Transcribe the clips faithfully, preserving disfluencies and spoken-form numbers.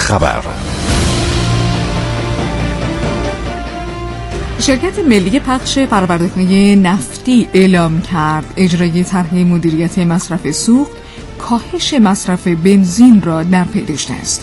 خبر. شرکت ملی پخش پرورده‌های نفتی اعلام کرد اجرای طرح مدیریت مصرف سوخت کاهش مصرف بنزین را در پی داشته است.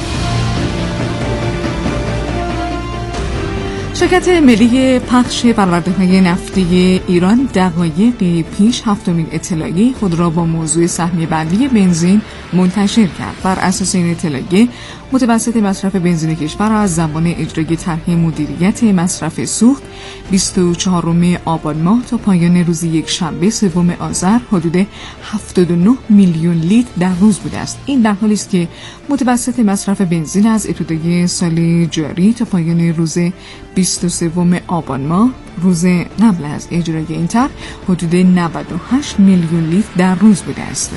شرکت ملی پخش پرورده‌های نفتی ایران دقایقی پیش هفتمین اطلاعیه خود را با موضوع سهمیه بندی بنزین منتشر کرد. بر اساس این اطلاعیه متوسط مصرف بنزین کشور از زمان اجرای طرح مدیریت مصرف سوخت بیست و چهارم آبان ماه تا پایان روز یک شنبه سوم آذر حدود هفتاد و نه میلیون لیتر در روز بوده است. این در حالی است که متوسط مصرف بنزین از ابتدای سال جاری تا پایان روز بیست و سوم آبان ماه روز قبل از اجرای این طرح حدود نود و هشت میلیون لیتر در روز بوده است.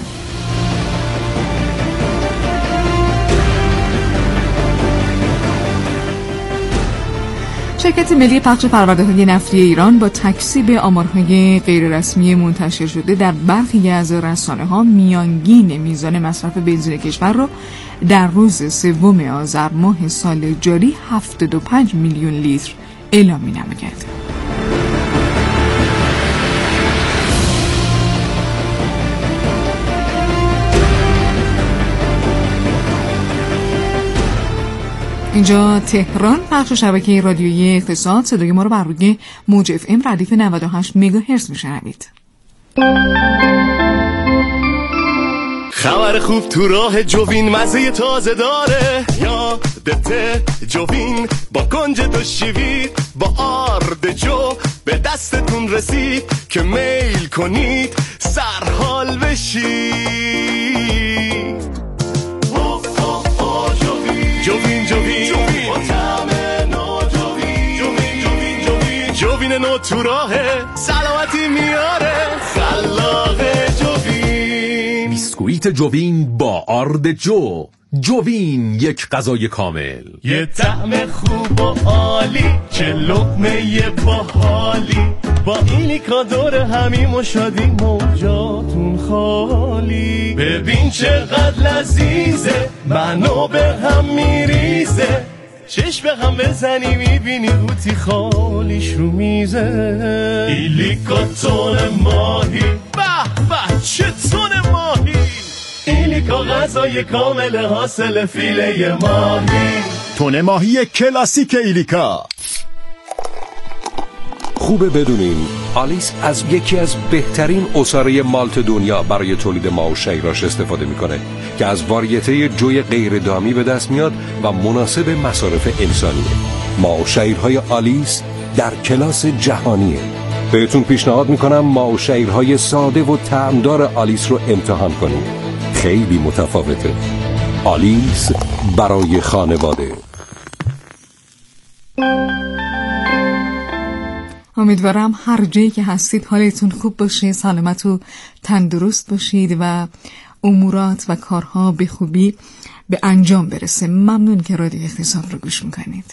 شرکت ملی پخش پرورده‌های نفتی ایران با تکذیب آمارهای غیررسمی منتشر شده در برخی از رسانه‌ها میانگین میزان مصرف بنزین کشور را در روز سوم آذر ماه سال جاری هفتاد و پنج میلیون لیتر اعلام می‌نماید. اینجا تهران، پخش شبکه رادیویی اقتصاد. صدای ما رو بر روی موج اف ام ردیف نود و هشت مگاهرتز میشنوید. خبر خوب تو راه جوین مزه تازه داره، یادته جوین با کنج دو شیوید با آرد جو به دستتون رسید که میل کنید سرحال بشید. جوین جوین با طعم نو جوین جوین جوین جوین جوین نو تو راهه سلامتی میاره خلاقه جوین. بیسکویت جوین با آرد جو. جوین یک غذای کامل، یه طعم خوب و عالی، چه لقمه باحالی، با ایلیکا دور همیم و شادی موجاتون خالی. ببین چقدر لذیذه، منو به هم میریزه، چشم به هم بزنی میبینی قوطی خالیش رو میزه. ایلیکا تون ماهی، به به چه تون ماهی، ایلیکا غذای کامل حاصل فیله ماهی. تون ماهی کلاسیک ایلیکا. خوبه بدونین آلیس از یکی از بهترین عصاره مالت دنیا برای تولید ماه و شیراش استفاده میکنه که از واریته جوی غیر دامی به دست میاد و مناسب مصارف انسانیه. ماه و شیرهای آلیس در کلاس جهانیه. بهتون پیشنهاد میکنم ماه و شیرهای ساده و طعمدار آلیس رو امتحان کنید. خیلی متفاوته. آلیس برای خانواده. امیدوارم هر جایی که هستید حالتون خوب باشه، سلامت و تندرست باشید و امورات و کارها به خوبی به انجام برسه. ممنون که رادیو اقتصاد رو گوش میکنید.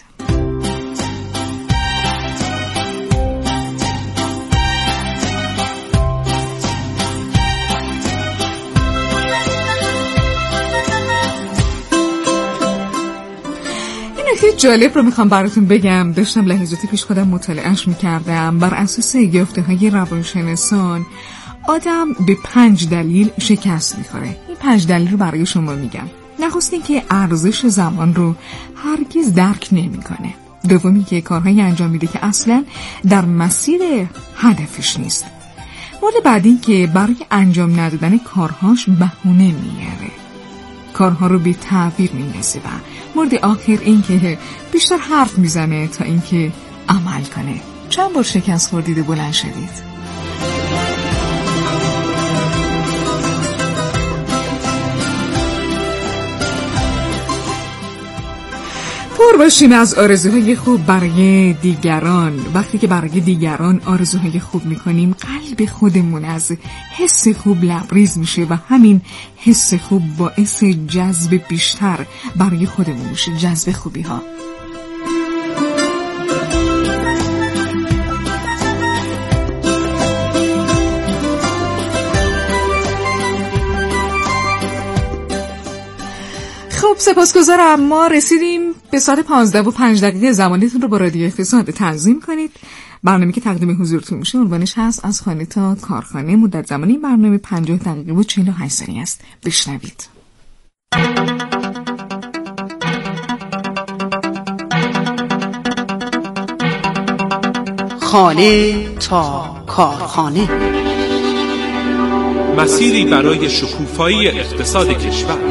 خیلی جالب رو میخوام براتون بگم. داشتم لحظاتی پیش خودم مطالعهش میکردم. بر اساس یافته های روانشناسان آدم به پنج دلیل شکست میخوره. این پنج دلیل رو برای شما میگم. نخست این که ارزش زمان رو هرگز درک نمیکنه. دومی که کارهایی انجام میده که اصلا در مسیر هدفش نیست. مورد بعدی که برای انجام ندادن کارهاش بهونه میاره، کارها رو به تعبیر میندازه. و مورد آخر این که بیشتر حرف میزنه تا اینکه عمل کنه. چند بار شکست خوردید و بلند شدید؟ پر باشیم از آرزوهای خوب برای دیگران. وقتی که برای دیگران آرزوهای خوب میکنیم قلب خودمون از حس خوب لبریز میشه و همین حس خوب باعث جذب بیشتر برای خودمون میشه، جذب خوبی ها. خب سپاسگزارم. ما رسیدیم به ساعت پانزده و پنج دقیقه. زمانیتون رو با رادیو اقتصاد تنظیم کنید. برنامه که تقدیم حضورتون میشه عنوانش هست از خانه تا کارخانه. مدت زمانی برنامه پنجاه دقیقه و چهل و هشت ثانیه است. بشنوید. خانه تا کارخانه، مسیری برای شکوفایی اقتصاد کشور.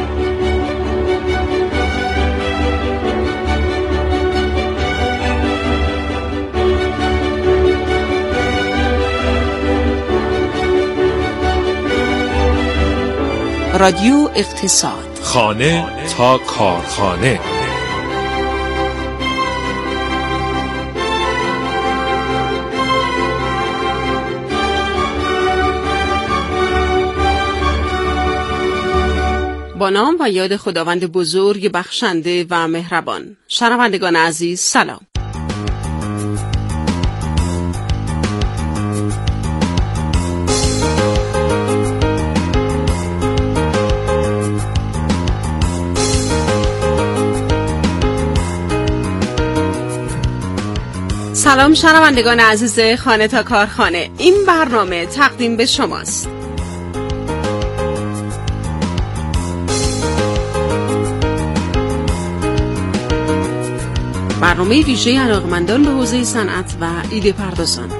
رادیو اقتصاد، خانه تا کارخانه. با نام و یاد خداوند بزرگ بخشنده و مهربان. شنوندگان عزیز سلام. سلام شنوندگان عزیز خانه تا کارخانه. این برنامه تقدیم به شماست. برنامه ویژه علاقه‌مندان به حوزه صنعت و ایده پردازان.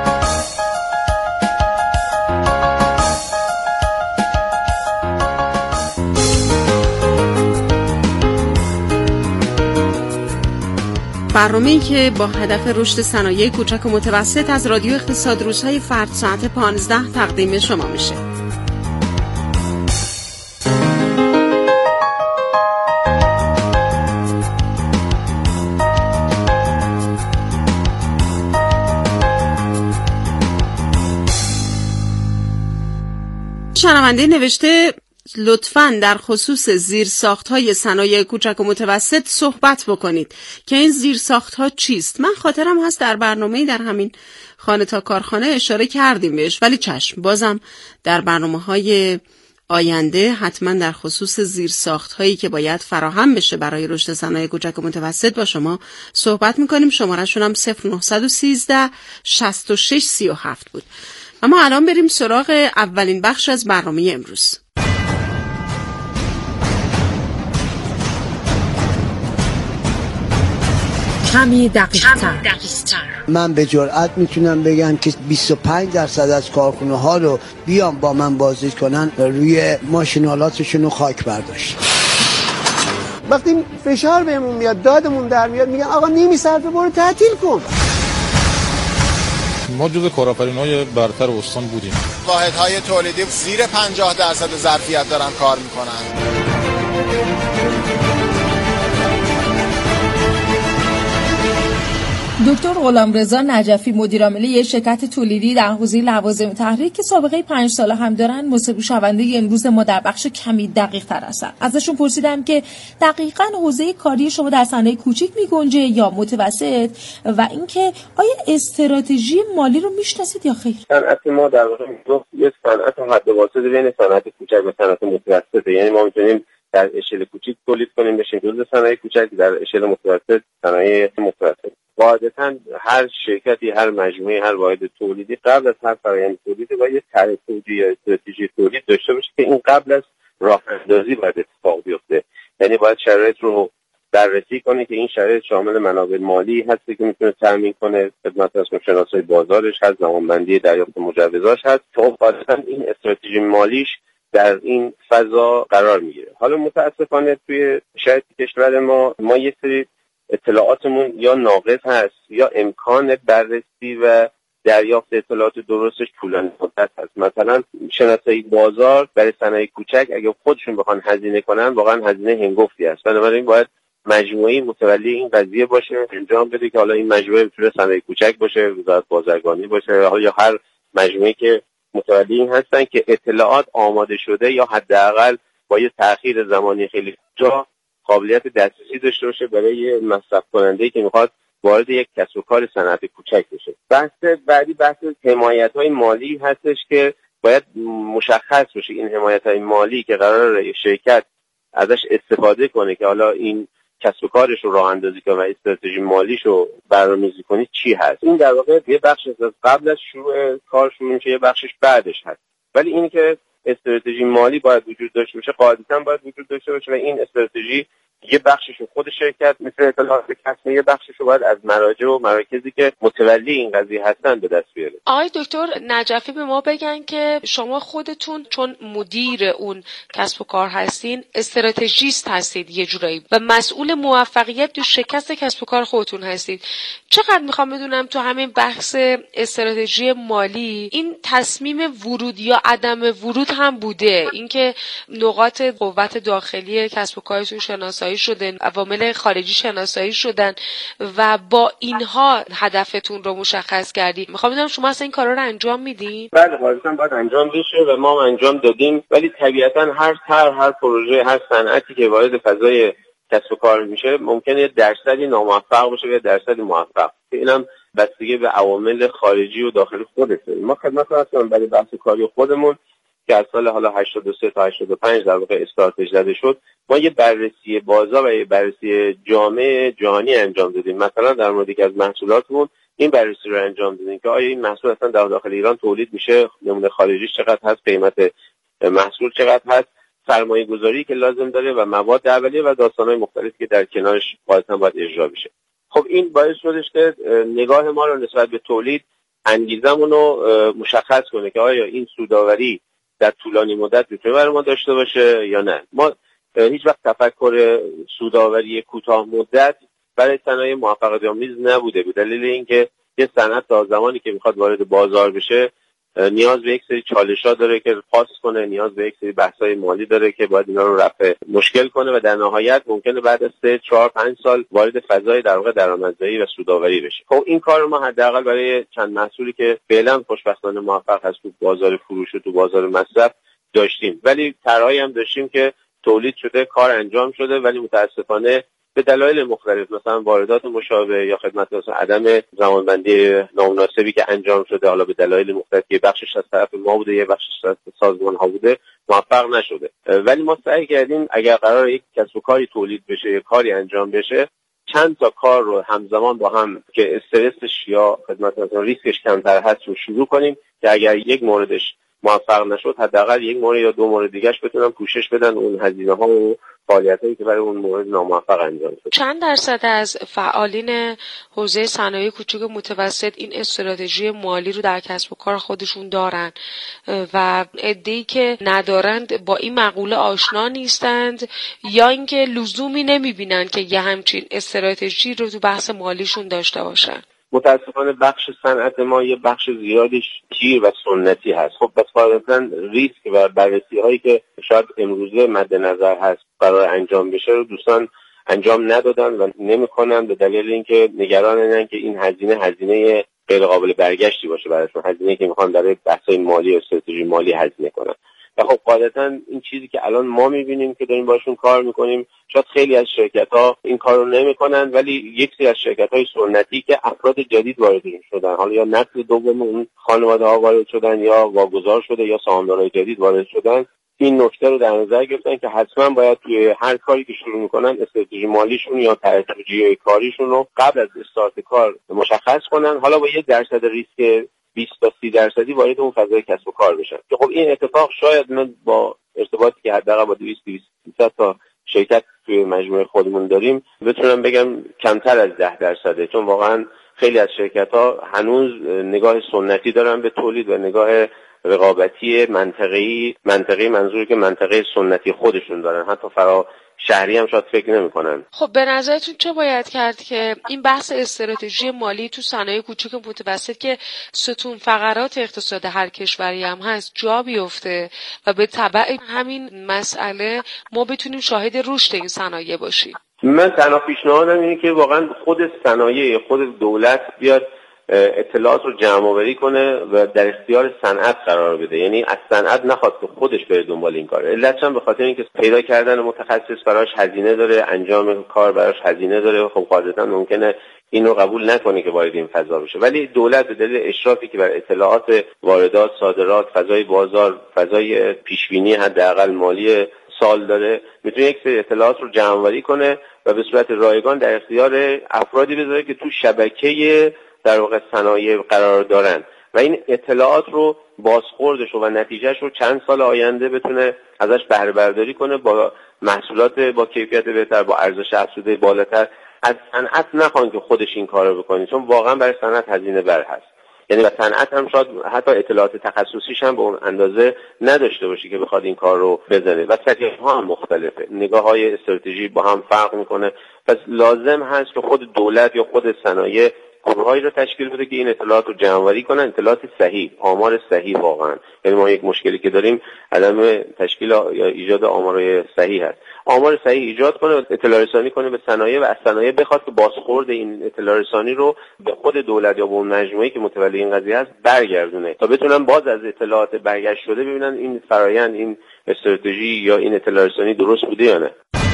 برنامه‌ای که با هدف رشد صنایع کوچک و متوسط از رادیو اقتصاد روزهای فرد ساعت پانزده تقدیم شما میشه. شنونده نوشته لطفاً در خصوص زیرساخت‌های صنایع کوچک و متوسط صحبت بکنید که این زیرساخت‌ها چیست. من خاطرم هست در برنامه‌ای در همین خانه تا کارخانه اشاره کردیم بهش، ولی چشم بازم در برنامه‌های آینده حتما در خصوص زیرساخت‌هایی که باید فراهم بشه برای رشد صنایع کوچک و متوسط با شما صحبت می‌کنیم. شماره‌شون هم صفر نه یک سه شش و شش سی و هفت بود. اما الان بریم سراغ اولین بخش از برنامه امروز. کمی دقیق‌تر. من به جرئت میتونم بگم که بیست و پنج درصد از کارخونه ها رو بیان با من بازدید کنن روی ماشینالاتشون رو خاک برداشت. وقتی فشار بهمون میاد، دادمون در میاد، میگن آقا نیمی صرفه برو تعطیل کن. ما جزو کارآفرین‌های برتر استان بودیم. واحدهای تولیدی زیر پنجاه درصد ظرفیت دارن کار میکنن. دکتر غلامرضا نجفی مدیرعامل یک شرکت تولیدی در حوزه لوازم تحریر که سابقه پنج ساله هم دارن، مصاحبه شونده امروز ما در بخش کمی دقیق تر هستن. ازشون پرسیدم که دقیقاً حوزه کاری شما در صنایع کوچیک میگنجه یا متوسط و اینکه آیا استراتژی مالی رو میشناسید یا خیر؟ صنعت ما در واقع یک صنعت حد واسط بین صنعت کوچک و صنعت متوسطه. یعنی ما میتونیم در اشل کوچیک تولید کنیم بشیم جزء صنایع کوچک، در اشل متوسط صنایع متوسط. قاعدتاً هر شرکتی، هر مجموعه، هر واحد تولیدی قبل از هر فرآیند تولیدی باید یک طرح تولیدی یا استراتژی تولید داشته باشه که این قبل از راه اندازی باید اتفاق بیفته. یعنی باید شرایط رو بررسی کنه که این شرایط شامل منابع مالی هست که میتونه تامین کنه، خدمت از شناسای بازارش هست، زمانبندی دریافت مجوزاش هست. خب قاعدتاً این استراتژی مالیش در این فضا قرار میگیره. حالا متاسفانه توی شرایط کشور ما ما یک سری اطلاعاتمون یا ناقص هست یا امکان بررسی و دریافت اطلاعات درستش طولانی مدت هست. مثلا شناسایی بازار برای صنایع کوچک اگه خودشون بخوان هزینه کنن واقعا هزینه هنگفتی است. بنابراین باید مجموعه‌ای متولی این قضیه باشه، انجام بده که حالا این مجموعه میتونه صنایع کوچک باشه، وزارت بازرگانی باشه یا هر مجموعه‌ای که متولی این هستن که اطلاعات آماده شده یا حداقل با یه تأخیر زمانی خیلی جا قابلیت دسترسی داشته باشه برای مصرف کننده‌ای که میخواد وارد یک کسب و کار صنعت کوچک بشه. بحث بعدی بحث حمایت‌های مالی هستش که باید مشخص بشه این حمایت‌های مالی که قراره شرکت ازش استفاده کنه که حالا این کسب و کارش رو راه اندازی کنه و استراتژی مالیش رو برنامه‌ریزی کنه چی هست. این در واقع یه بخش از قبل از شروع کار شروع میشه، یه بخشش بعدش هست. ولی اینی که استراتژی مالی باید وجود داشته باشه قاعدتاً باید وجود داشته باشه و این استراتژی یه بخشش رو خود شرکت مثل اطلاعات کسب، یه بخشش رو باید از مراجع و مراکزی که متولی این قضیه هستن به دست بیاره. آقای دکتر نجفی به ما بگن که شما خودتون چون مدیر اون کسب و کار هستین، استراتژیست هستید یه جورایی و مسئول موفقیت تو شکست کسب و کار خودتون هستید. چقدر میخوام بدونم تو همین بحث استراتژی مالی این تصمیم ورود یا عدم ورود هم بوده، اینکه نقاط قوت داخلی کسب و کارتون شناسایی شده، عوامل خارجی شناسایی شدن و با اینها هدفتون رو مشخص کردید. میخوام بدونم شما اصلا این کارا رو انجام میدین؟ بله، واقعا باید انجام بشه و ما هم انجام دادیم، ولی طبیعتا هر طرح، هر پروژه، هر صنعتی که وارد فضای کسب و کار میشه ممکنه یه درصدی ناموفق باشه و یه درصدی موفق. اینم بستگی به عوامل خارجی و داخلی خودشه. ما خدمت هستیم برای بحث کاری خودمون که از سال حالا هشتاد و سه تا هشتاد و پنج در واقع استارتش زده شد، ما یه بررسی بازار و یه بررسی جامع جهانی انجام دادیم. مثلا در مورد یکی از محصولاتمون این بررسی رو انجام دادیم که آیا این محصول اصلا در داخل ایران تولید میشه، نمونه خارجیش چقدر هست، قیمت محصول چقدر هست، سرمایه گذاری که لازم داره و مواد اولیه و داستانهای مختلفی که در کنارش قاعدتاً باید اجرا بشه. خب این باعث شدش که نگاه ما رو نسبت به تولید انگیزمون رو مشخص کنه که آیا این سودآوری در طولانی مدت میتونه برای ما داشته باشه یا نه. ما هیچ وقت تفکر سودآوری کوتاه مدت برای صنایع موفقیت‌آمیز نبوده، به دلیل اینکه یه صنعت تا زمانی که میخواد وارد بازار بشه نیاز به یک سری چالش‌ها داره که پاس کنه، نیاز به یک سری بحث‌های مالی داره که باید اینا رو رفع مشکل کنه و در نهایت ممکنه بعد از سه چهار پنج سال وارد فضای در واقع درآمدزایی و سودآوری بشه. خب این کار رو ما حداقل برای چند محصولی که فعلا خوشبختانه موفق هست تو بازار فروش و تو بازار مصرف داشتیم، ولی طرحی هم داشتیم که تولید شده، کار انجام شده، ولی متاسفانه به دلایل مختلف مثلا واردات مشابه یا خدمات مثلا عدم زمانبندی نامناسبی که انجام شده، حالا به دلایل مختلف یه بخشش از طرف ما بوده یه بخشش از سازمان ها بوده، موفق نشده. ولی ما سعی کردیم اگر قرار یک کسب و کاری تولید بشه، یک کاری انجام بشه، چند تا کار رو همزمان با هم که استرسش یا خدمات مثلا ریسکش کمتر هست رو شروع کنیم که اگر یک موردش موفق نشد حداقل یک مورد یا دو مورد دیگه‌اش بتونن پوشش بدن اون هزینه‌ها و فعالیتایی که برای اون مورد ناموفق انجام شد. چند درصد از فعالین حوزه صنایع کوچک و متوسط این استراتژی مالی رو در کسب و کار خودشون دارن و عده‌ای که ندارند با این مقوله آشنا نیستند یا اینکه لزومی نمی‌بینن که یه همچین استراتژی رو تو بحث مالیشون داشته باشن؟ متاسفانه بخش صنعت ما یه بخش زیادیش گیر و سنتی هست. خب بس قاعدتاً ریسک و بررسی هایی که شاید امروزه مد نظر هست قرار انجام بشه رو دوستان انجام ندادن و نمی‌کنن به دلیل اینکه نگران اینن که این هزینه هزینه غیر قابل برگشتی باشه براشون، هزینه‌ای که میخوان برای بحث‌های مالی و استراتژی مالی هزینه کنن. و خب قاعدتاً این چیزی که الان ما می‌بینیم که داریم باشون کار می‌کنیم، شاید خیلی از شرکت‌ها این کارو نمی‌کنن، ولی یک سری از شرکت‌های سنتی که افراد جدید وارد شدن، حالا یا نسل دوم اون خانواده‌ها وارد شدن یا واگذار شده یا سهامدارای جدید وارد شدن، این نکته رو در نظر گرفتن که حتما باید توی هر کاری که شروع می‌کنن استراتژی مالیشون یا استراتژی کاریشون رو قبل از استارت کار مشخص کنن، حالا با یک درصد ریسک بیست تا سی درصدی وارد اون فضای کسب و کار بشن. که خب این اتفاق شاید من با ارتباطی که حداقل با دویست تا تا شرکت توی مجموعه خودمون داریم بتونم بگم کمتر از ده درصده، چون واقعا خیلی از شرکت‌ها هنوز نگاه سنتی دارن به تولید و نگاه رقابتی منطقه‌ای منطقه‌ای منظوری که منطقه سنتی خودشون دارن، حتی فرا شهری هم شاید فکر نمی‌کنن. خب به نظرتون چه باید کرد که این بحث استراتژی مالی تو صنایع کوچک و متوسط که ستون فقرات اقتصاد هر کشوری هم هست جا بیفته و به تبع همین مسئله ما بتونیم شاهد رشد این صنایع باشیم؟ من تنها پیشنهادم اینه که واقعا خود صنایع، خود دولت بیاد اطلاعات رو جمع آوری کنه و در اختیار صنعت قرار بده، یعنی از صنعت نخواد که خودش بره دنبال این کار. علتش هم به خاطر اینکه پیدا کردن متخصص براش هزینه داره، انجام کار براش هزینه داره. خب قاعدتا ممکنه اینو قبول نکنه که وارد این فضا بشه، ولی دولت به دلیل اشرافی که بر اطلاعات واردات، صادرات، فضای بازار، فضای پیشبینی حداقل مالی سال داره میتونه یک سری اطلاعات رو جمع‌آوری کنه و به صورت رایگان در اختیار افرادی بذاره که تو شبکه در واقع صنایع قرار دارن و این اطلاعات رو بازخوردش و نتیجهش رو چند سال آینده بتونه ازش بهره برداری کنه با محصولات با کیفیت بهتر، با ارزش افزوده بالاتر. از صنعت نخوان که خودش این کارو بکنه، چون واقعا برای صنعت هزینه بر هست. یعنی و صنعت هم شاید حتی اطلاعات تخصصیش هم به اون اندازه نداشته باشه که بخواد این کار رو بزنه و سطح‌ها هم مختلفه، نگاه‌های استراتژی با هم فرق میکنه. پس لازم هست که خود دولت یا خود صنایع گروه‌هایی رو تشکیل بده که این اطلاعات رو جمع‌آوری کنن، اطلاعات صحیح، آمار صحیح. واقعا یعنی ما یک مشکلی که داریم عدم تشکیل یا ایجاد آمار صحیح هست. آمار صحیح ایجاد کنه، اطلاع رسانی کنه به صنایع و از صنایع بخواد که بازخورد این اطلاع رسانی رو به خود دولت یا به اون مجموعه‌ای که متولی این قضیه هست برگردونه تا بتونن باز از اطلاعات برگشت شده ببینن این فرآیند، این استراتژی یا این اطلاع رسانی درست بوده یا نه.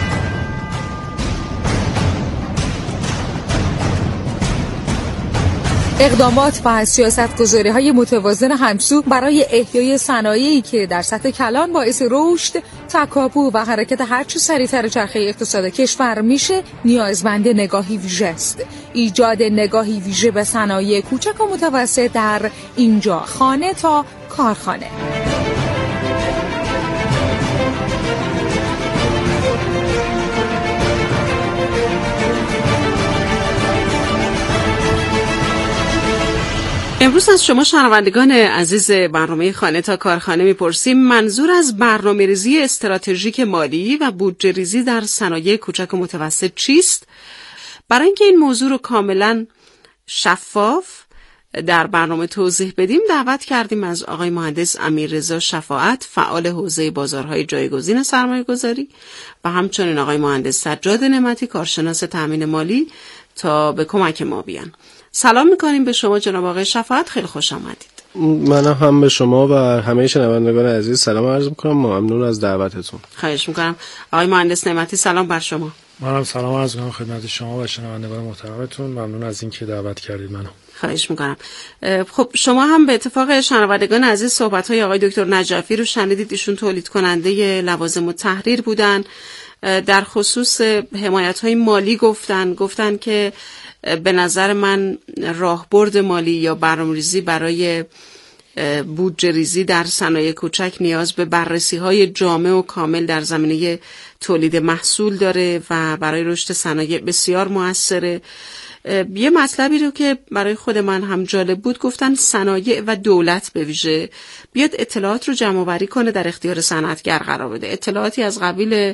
اقدامات و سیاست‌گذاری‌های متوازن همسو برای احیای صنایعی که در سطح کلان باعث رشد، تکاپو و حرکت هرچه سریعتر چرخه اقتصاد کشور میشه، نیازمند نگاهی ویژه است. ایجاد نگاهی ویژه به صنایع کوچک و متوسط در اینجا، خانه تا کارخانه. امروز از شما شنوندگان عزیز برنامه خانه تا کارخانه میپرسیم منظور از برنامه‌ریزی استراتژیک مالی و بودجه ریزی در صنایع کوچک و متوسط چیست؟ برای اینکه این موضوع رو کاملا شفاف در برنامه توضیح بدیم دعوت کردیم از آقای مهندس امیررضا شفاعت، فعال حوزه بازارهای جایگزین سرمایه‌گذاری و همچنین آقای مهندس سجاد نعمتی، کارشناس تامین مالی، تا به کمک ما بیان. سلام میکنیم به شما جناب آقای شفاعت، خیلی خوش آمدید. منم هم به شما و همه شنوندگان عزیز سلام عرض میکنم، ممنون از دعوتتون. خواهش میکنم. آقای مهندس نعمتی سلام بر شما. منم سلام عرض میکنم خدمت شما و شنوندگان محترمتون، ممنون از اینکه دعوت کردید منو. خواهش میکنم. خب شما هم به اتفاق شنوندگان عزیز صحبت‌های آقای دکتر نجفی رو شنیدید، ایشون تولید کننده لوازم التحریر بودن، در خصوص حمایت‌های مالی گفتن گفتن که به نظر من راهبرد مالی یا برنامه‌ریزی برای بودجه ریزی در صنایع کوچک نیاز به بررسی‌های جامع و کامل در زمینه تولید محصول داره و برای رشد صنایع بسیار موثره. یه مطلبی رو که برای خود من هم جالب بود، گفتن صنایع و دولت به ویژه بیاد اطلاعات رو جمع آوری کنه در اختیار صنعتگر قرار بده، اطلاعاتی از قبیل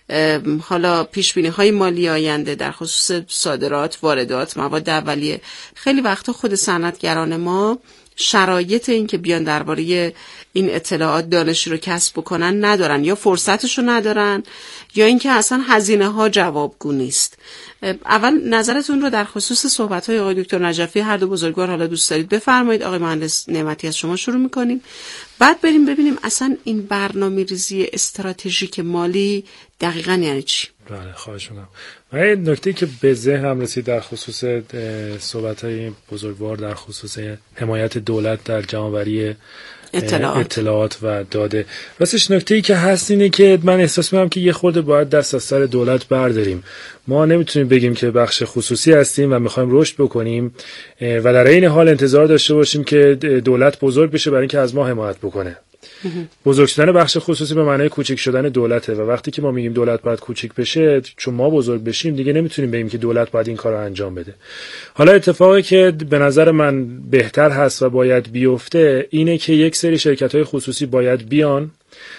حالا پیش‌بینی‌های مالی آینده در خصوص صادرات، واردات، مواد اولیه. خیلی وقتا خود صنعتگران ما شرایط این که بیان درباره این اطلاعات دانشی رو کسب بکنن ندارن، یا فرصتش رو ندارن یا اینکه اصلا هزینه ها جوابگو نیست. اول نظرتون رو در خصوص صحبت‌های آقای دکتر نجفی هر دو بزرگوار حالا دوست دارید بفرمایید. آقای مهندس نعمتی از شما شروع می‌کنیم، بعد بریم ببینیم اصلا این برنامه‌ریزی استراتژیک مالی دقیقاً یعنی چی. بله خواهش می‌کنم. من این نکته که به ذهنم رسید در خصوص صحبت‌های بزرگوار در خصوص حمایت دولت در جمع‌آوری اطلاعات. اطلاعات و داده، راستش نکته‌ای که هست اینه که من احساس می‌کنم که یه خورده باید دست از سر دولت برداریم. ما نمیتونیم بگیم که بخش خصوصی هستیم و می‌خوایم رشد بکنیم و در این حال انتظار داشته باشیم که دولت بزرگ بشه برای اینکه از ما حمایت بکنه. بزرگ شدن بخش خصوصی به معنای کوچک شدن دولته و وقتی که ما میگیم دولت باید کوچک بشه چون ما بزرگ بشیم دیگه نمیتونیم بگیم که دولت باید این کار رو انجام بده. حالا اتفاقی که به نظر من بهتر هست و باید بیفته اینه که یک سری شرکت‌های خصوصی باید بیان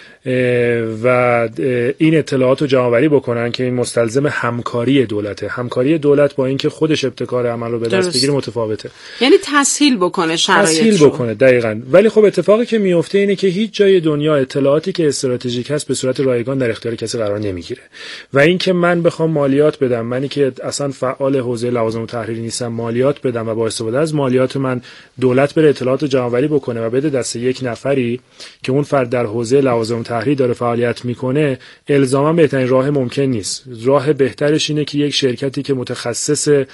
و این اطلاعات رو جمع‌آوری بکنن که این مستلزم همکاری دولته. همکاری دولت با اینکه خودش ابتکار عمل رو به دست بگیره متفاوته، یعنی تسهیل بکنه شرایط رو. تسهیل بکنه دقیقاً. ولی خب اتفاقی که میفته اینه که هیچ جای دنیا اطلاعاتی که استراتژیک هست به صورت رایگان در اختیار کسی قرار نمیگیره و اینکه من بخوام مالیات بدم، منی که اصلا فعال حوزه لوازم التحریر نیستم، مالیات بدم و با استفاده از مالیات من دولت بره اطلاعات رو جمع‌آوری بکنه و بده دست یک نفری که اون فرد در حوزه لوازم تحریر داره فعالیت میکنه، الزاما بهترین راه ممکن نیست. راه بهترش اینه که یک شرکتی که متخصص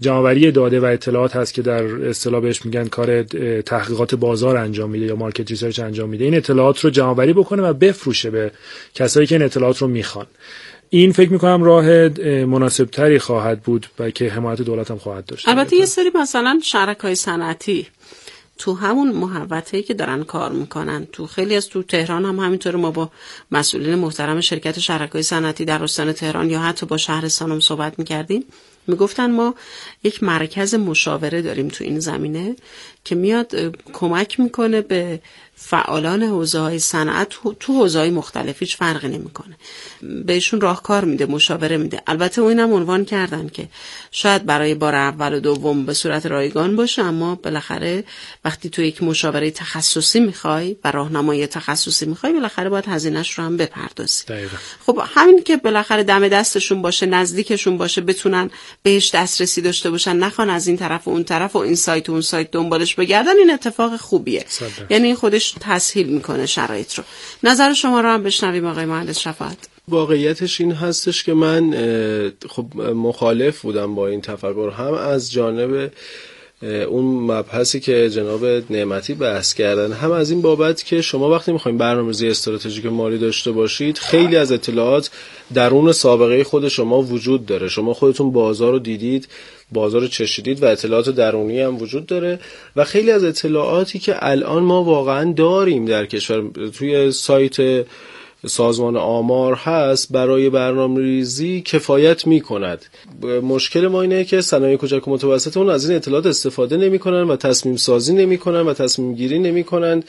جمع‌آوری داده و اطلاعات هست که در اصطلاح بهش میگن کار تحقیقات بازار انجام میده یا مارکت ریسرچ انجام میده. این اطلاعات رو جمع‌آوری بکنه و بفروشه به کسایی که این اطلاعات رو میخوان. این فکر میکنم راه مناسب تری خواهد بود و که حمایت دولت هم خواهد داشت. البته یه سری مثلا شرکای صنعتی تو همون محوطه‌ای که دارن کار میکنن، تو خیلی از تو تهران هم همینطوره، ما با مسئولین محترم شرکت شرکای صنعتی در استان تهران یا حتی با شهرستان هم صحبت میکردیم، میگفتن ما یک مرکز مشاوره داریم تو این زمینه که میاد کمک میکنه به فعالان حوزه‌های صنعت تو حوزه‌های مختلف، هیچ فرقی نمیکنه، بهشون راهکار میده، مشاوره میده. البته اینم عنوان کردن که شاید برای بار اول و دوم به صورت رایگان باشه، اما بالاخره وقتی تو یک مشاوره تخصصی میخوای و راهنمایی تخصصی میخوای، بالاخره باید هزینه‌اش رو هم بپردازی. دقیقاً. خب همین که بالاخره دم دستشون باشه، نزدیکشون باشه، بتونن بهش دسترسی داشته باشن، نخوان از این طرف و اون طرف و این سایت و اون سایت دنبالش بگردن، این اتفاق خوبیه. صدق. یعنی خودش تسهیل میکنه شرایط رو. نظر شما رو هم بشنویم آقای مهندس شفاعت. واقعیتش این هستش که من خب مخالف بودم با این تفکر، هم از جانب اون مبحثی که جناب نعمتی بحث کردن، هم از این بابت که شما وقتی میخواین برنامه‌ریزی استراتژیک مالی داشته باشید، خیلی از اطلاعات درون سابقه خود شما وجود داره. شما خودتون بازار رو دیدید، بازار رو چشیدید و اطلاعات درونی هم وجود داره و خیلی از اطلاعاتی که الان ما واقعا داریم در کشور توی سایت سازمان آمار هست برای برنامه‌ریزی کفایت می‌کند. مشکل ما اینه که صنایع کوچک و متوسط اون از این اطلاعات استفاده نمی‌کنن و تصمیم سازی نمی‌کنن و تصمیم گیری نمی‌کنن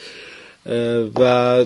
و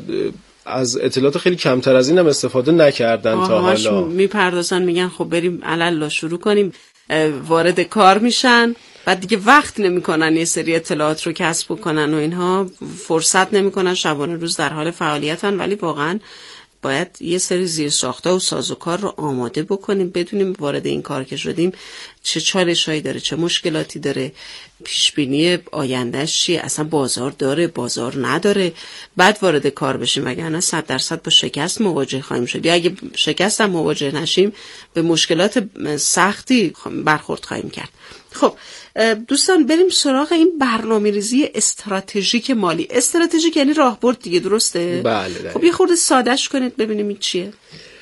از اطلاعات خیلی کمتر از این هم استفاده نکردن تا حالا. میپردازن میگن خب بریم علل شروع کنیم، وارد کار میشن، بعد دیگه وقت نمیکنن یه سری اطلاعات رو کسب کنن و اینها، فرصت نمیکنن، شبانه روز در حال فعالیتن. ولی واقعا باید یه سری زیرساخت‌ها و سازوکار رو آماده بکنیم، بدونیم وارد این کار که شدیم چه چالشایی داره، چه مشکلاتی داره، پیشبینی آیندهش چیه، اصلا بازار داره، بازار نداره، بعد وارد کار بشیم. وگرنه صد درصد با شکست مواجه خواهیم شد، یا اگه شکست هم مواجه نشیم به مشکلات سختی برخورد خواهیم کرد. خب دوستان، بریم سراغ این برنامه‌ریزی استراتژیک مالی. استراتژیک یعنی راهبرد دیگه، درسته؟ بله. خب یه خورده سادهش کنید ببینیم این چیه.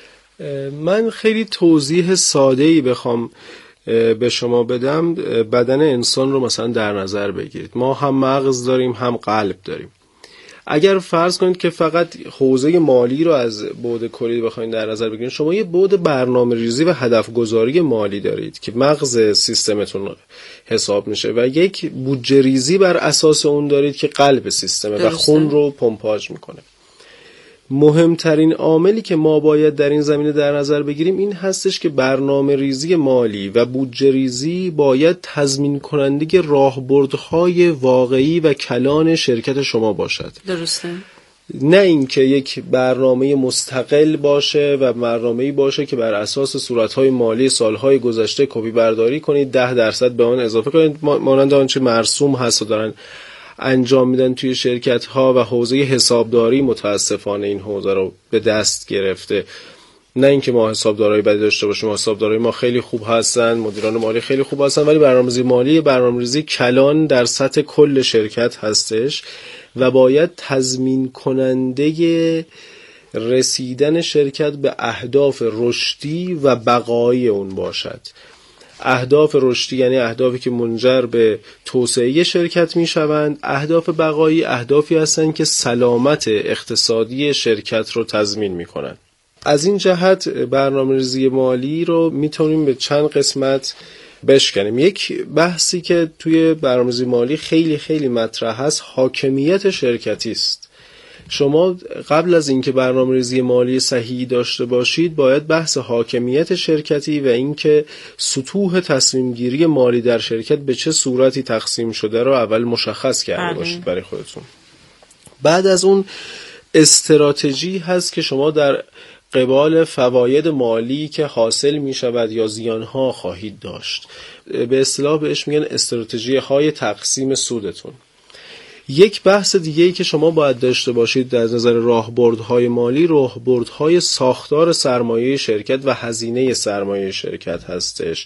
من خیلی توضیح ساده‌ای بخوام به شما بدم، بدن انسان رو مثلا در نظر بگیرید. ما هم مغز داریم هم قلب داریم. اگر فرض کنید که فقط حوزه مالی رو از بعد کلی بخواید در نظر بگیرید، شما یه بعد برنامه‌ریزی و هدف گذاری مالی دارید که مغز سیستمتون حساب میشه و یک بودجه ریزی بر اساس اون دارید که قلب سیستمه و خون رو پمپاژ میکنه. مهمترین عاملی که ما باید در این زمینه در نظر بگیریم این هستش که برنامه ریزی مالی و بودجه ریزی باید تضمین کننده راهبردهای واقعی و کلان شرکت شما باشد. درسته. نه اینکه یک برنامه مستقل باشه و برنامه‌ای باشه که بر اساس صورت‌های مالی سال‌های گذشته کپی برداری کنید، ده درصد به آن اضافه کنید، مانند آنچه مرسوم هست و دارن انجام میدن توی شرکت ها و حوزه حسابداری متاسفانه این حوزه رو به دست گرفته. نه اینکه ما حسابدارای بدی داشته باشیم، حسابدارای ما خیلی خوب هستن، مدیران مالی خیلی خوب هستن، ولی برنامه‌ریزی مالی برنامه‌ریزی کلان در سطح کل شرکت هستش و باید تضمین کننده رسیدن شرکت به اهداف رشدی و بقایی اون باشد. اهداف رشدی یعنی اهدافی که منجر به توسعه شرکت می شوند. اهداف بقایی اهدافی هستند که سلامت اقتصادی شرکت رو تضمین می کنند. از این جهت برنامه‌ریزی مالی رو می تونیم به چند قسمت بشکنیم. یک بحثی که توی برنامه‌ریزی مالی خیلی خیلی مطرح هست، حاکمیت شرکتی است. شما قبل از اینکه برنامه‌ریزی مالی صحیحی داشته باشید باید بحث حاکمیت شرکتی و اینکه سطوح تصمیم گیری مالی در شرکت به چه صورتی تقسیم شده رو اول مشخص کرده باشید برای خودتون. بعد از اون استراتژی هست که شما در قبال فواید مالی که حاصل می شود یا زیانها خواهید داشت. به اصطلاح بهش میگن استراتژی های تقسیم سودتون. یک بحث دیگه‌ای که شما باید داشته باشید در نظر راهبردهای مالی، راهبردهای ساختار سرمایه شرکت و هزینه سرمایه شرکت هستش.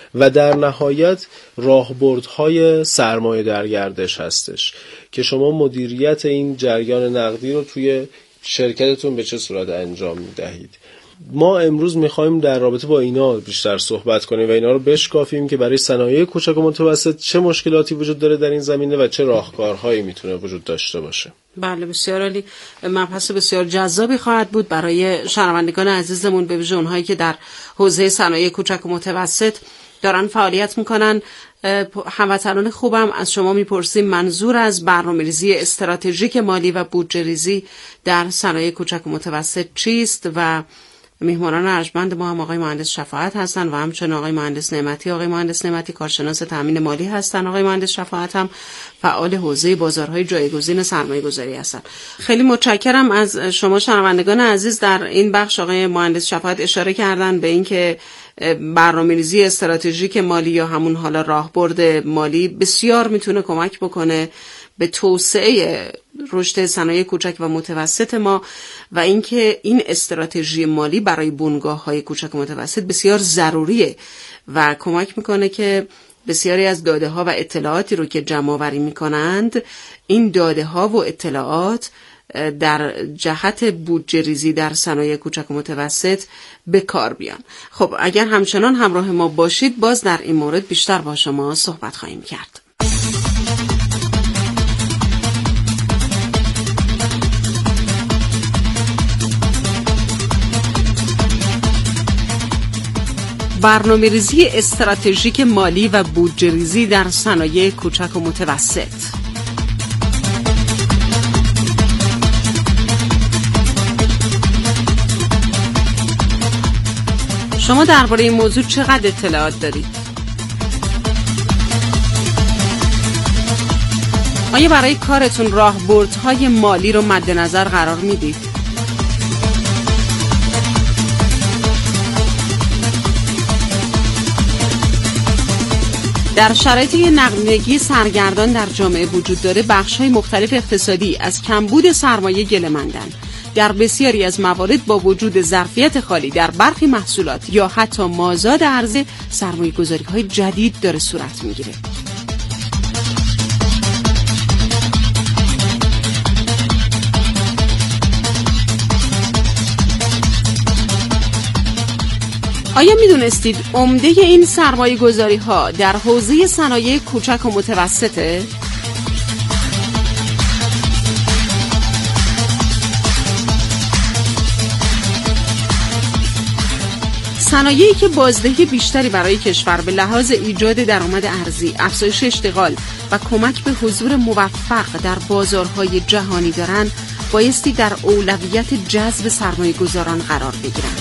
و در نهایت راهبردهای سرمایه در گردش هستش که شما مدیریت این جریان نقدی رو توی شرکتتون به چه صورت انجام میدهید. ما امروز میخوایم در رابطه با اینا بیشتر صحبت کنیم و اینا رو بشکافیم که برای صنایع کوچک و متوسط چه مشکلاتی وجود داره در این زمینه و چه راهکارهایی میتونه وجود داشته باشه. بله بسیار عالی. مبحث بسیار جذابی خواهد بود برای شنوندگان عزیزمون، به ویژه اونهایی که در حوزه صنایع کوچک و متوسط دارن فعالیت میکنن. هموطنان خوبم، از شما میپرسیم منظور از برنامه‌ریزی استراتژیک مالی و بودجه ریزی در صنایع کوچک و متوسط چیست؟ و میهمانان ارجمند ما هم آقای مهندس شفاعت هستن و همچنین آقای مهندس نعمتی. آقای مهندس نعمتی کارشناس تامین مالی هستن، آقای مهندس شفاعت هم فعال حوزه بازارهای جایگزین سرمایه‌گذاری هستن. خیلی متشکرم از شما شنوندگان عزیز. در این بخش آقای مهندس شفاعت اشاره کردن به اینکه برنامه‌ریزی استراتژیک مالی یا همون حالا راهبرد مالی بسیار میتونه کمک بکنه به توسعه رشد صنایع کوچک و متوسط ما و اینکه این استراتژی مالی برای بنگاه‌های کوچک و متوسط بسیار ضروریه و کمک میکنه که بسیاری از داده‌ها و اطلاعاتی رو که جمع‌آوری میکنند، این داده‌ها و اطلاعات در جهت بودجه ریزی در صنایع کوچک و متوسط به کار بیان. خب اگر همچنان همراه ما باشید، باز در این مورد بیشتر با شما صحبت خواهیم کرد. برنامه‌ریزی استراتژیک مالی و بودجه ریزی در صنایع کوچک و متوسط. شما درباره این موضوع چقدر اطلاعات دارید؟ آیا برای کارتون راهبردهای مالی رو مد نظر قرار میدید؟ در شرایطی نقدینگی سرگردان در جامعه وجود داره، بخش‌های مختلف اقتصادی از کمبود سرمایه گله‌مندند. در بسیاری از موارد با وجود ظرفیت خالی در برخی محصولات یا حتی مازاد عرضه، سرمایه‌گذاری‌های جدید داره صورت می‌گیره. آیا می‌دونستید عمده این سرمایه‌گذاری‌ها در حوزه صنایع کوچک و متوسطه؟ صنایعی که بازدهی بیشتری برای کشور به لحاظ ایجاد درآمد ارزی، افزایش اشتغال و کمک به حضور موفق در بازارهای جهانی دارند، بایستی در اولویت جذب سرمایه‌گذاران قرار بگیرند.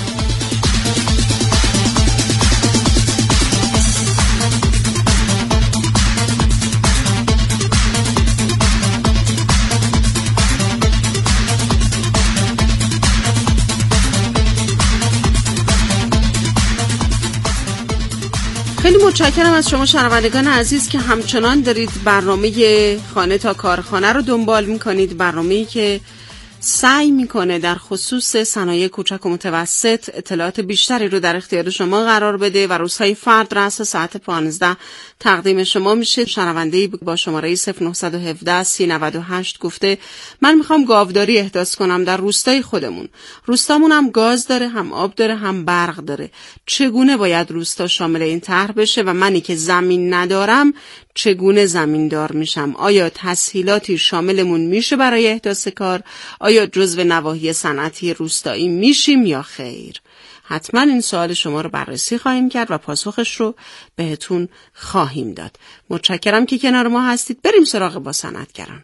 خیلی متشکرم از شما شنوندگان عزیز که همچنان دارید برنامه خانه تا کارخانه رو دنبال میکنید، برنامه‌ای که سعی میکنه در خصوص صنایع کوچک و متوسط اطلاعات بیشتری رو در اختیار شما قرار بده و روزهای فرد رأس ساعت پانزده تقدیم شما میشه. شنونده‌ای با شماره صفر نه یک هفت سی نود و هشت گفته من میخوام گاوداری احداث کنم در روستای خودمون. روستامون هم گاز داره، هم آب داره، هم برق داره. چگونه باید روستا شامل این طرح بشه و منی که زمین ندارم چگونه زمیندار میشم؟ آیا تسهیلاتی شاملمون میشه برای احداث کار؟ آیا جزو نواحی صنعتی روستایی میشیم یا خیر؟ حتما این سوال شما رو بررسی خواهیم کرد و پاسخش رو بهتون خواهیم داد. متشکرم که کنار ما هستید. بریم سراغ با صنعتگران.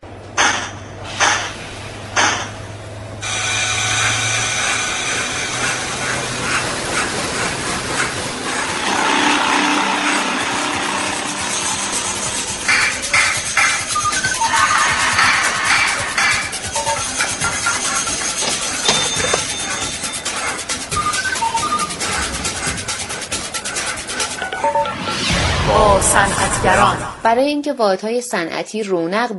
صنعتگران. برای اینکه واحدهای صنعتی رونق